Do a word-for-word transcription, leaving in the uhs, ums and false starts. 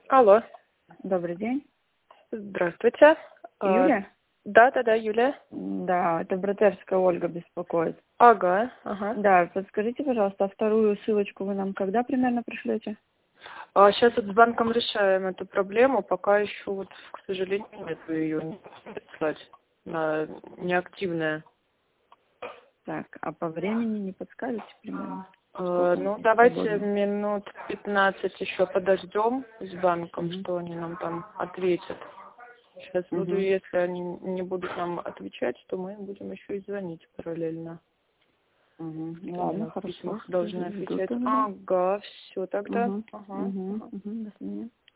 Алло, Добрый день. здравствуйте. А, Юля? Да, да, да, Юлия. Да, это Братерская Ольга беспокоит. Ага, ага. Да, подскажите, пожалуйста, а вторую ссылочку вы нам когда примерно пришлете? А сейчас вот с банком решаем эту проблему, пока еще вот, к сожалению, нет ее не прислать. Она неактивная. Так, а по времени не подскажете примерно? А, Сколько ну, будет давайте свободно? минут пятнадцать еще подождем с банком, Угу. что они нам там ответят. Сейчас буду, Угу. если они не будут нам отвечать, то мы им будем еще и звонить параллельно. Угу. Что они Ладно, нам в хорошо. письмах должны Жду отвечать. тогда. Ага, все тогда. Угу. Ага, Угу. ага. Угу. До свидания.